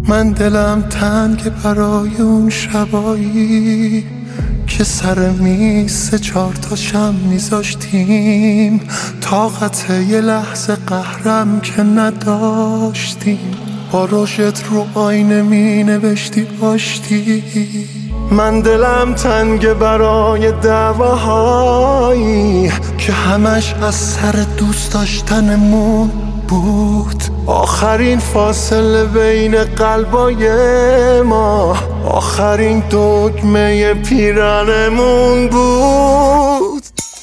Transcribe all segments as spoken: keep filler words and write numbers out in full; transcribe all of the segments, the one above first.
من دلم تنگ برای اون شبایی که سر میز سه چهار تا شم میذاشتیم، طاقت یه لحظه قهرم که نداشتیم، با روشت رو آینه می نوشتی آشتی. من دلم تنگ برای دعواهایی که همش از سر دوست داشتنمون بود، آخرین فاصله بین قلبای ما، آخرین دگمه پیرنمون بود.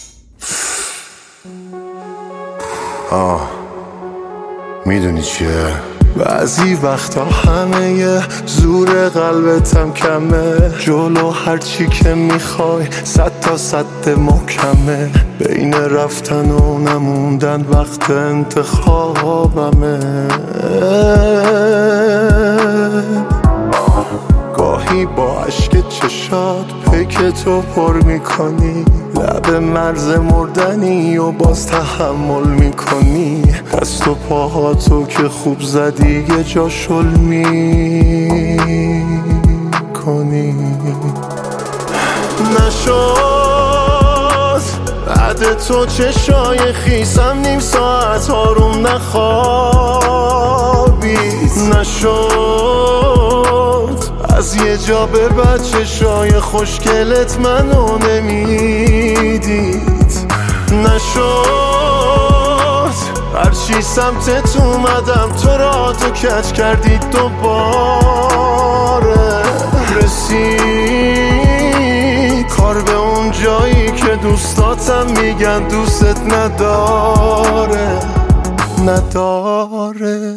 آه میدونی چیه؟ بعضی وقتا همه زور قلبتم کمه، جلو هرچی که میخوای صد تا صد محکمه، بین رفتن و نموندن وقت انتخابمه. گاهی با عشق چشات پیک تو پر میکنی، لب مرز مردنی و باز تحمل میکنی، دست و پاهاتو که خوب زدی یه جا شل میکنی. نشد بعد تو چشای خیسم نیم ساعت آروم نخوابید، نشد از یه جا به بعد چشای خوشگلت منو نمیدید، نشد هرچی سمتت اومدم تو را تو کج کردید دوباره، رسید کار به اون جایی که دوستاتم میگن دوستت نداره نداره.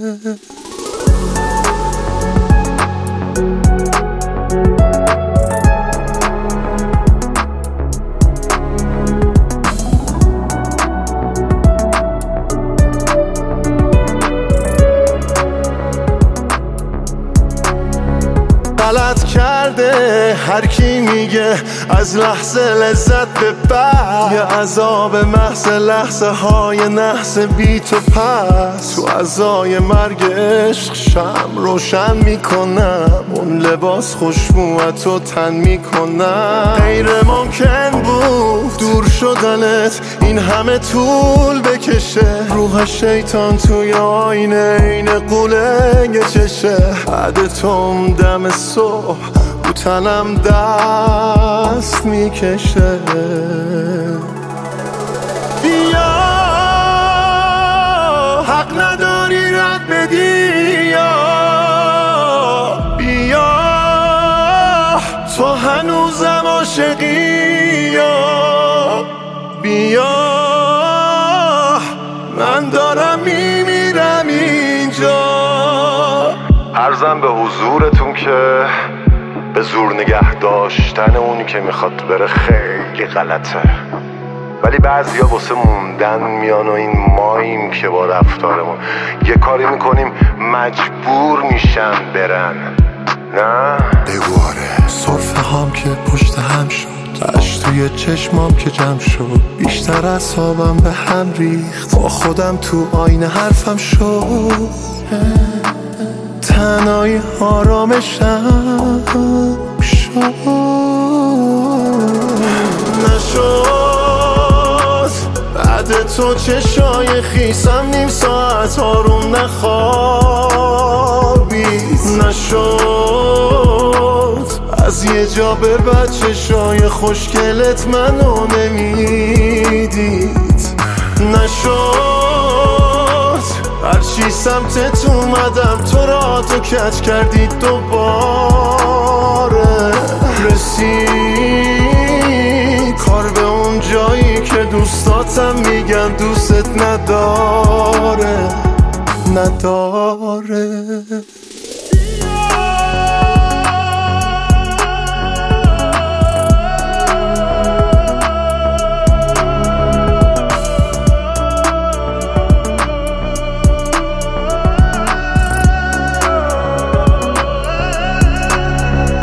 غلط کرده هر کی میگه از لحظه لذت به بعد، یه عذاب محض لحظه های نحس بی تو پس، تو عزای مرگ عشق شم روشن میکنم، اون لباس خوشبوتو تن میکنم. غیر ممکن بود دور شدنت این همه طول بکشه، روح شیطان توی آینه این قوله یه چشه، بعد توم دم صبح رو تنم دست میکشه. بیا حق نداری رد بدی، یا بیا تو هنوزم عاشقی، یا بیا من دارم میمیرم اینجا. عرضم به حضورتون که به زور نگه داشتن اونی که میخواد بره خیلی غلطه، ولی بعضیا واسه موندن میان و این ماییم که با رفتارمون یه کاری میکنیم مجبور میشن برن. نه بگواره صرفه هام که پشت هم شد، اش توی چشمام که جمع شد، بیشتر اعصابم به هم ریخت، با خودم تو آینه حرفم شد، تنهایی آرامشم شد. نشد بعد تو چشای خیسم نیم ساعت آروم نخوابید، نشد از یه جا به بعد چشای خوشگلت منو نمیدید، نشد هرچی سمتت اومدم تو را تو کج کردید دوباره، رسید کار به اون جایی که دوستاتم میگن دوستت نداره نداره.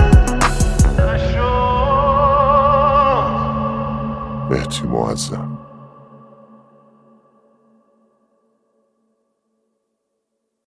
مهدی معظم.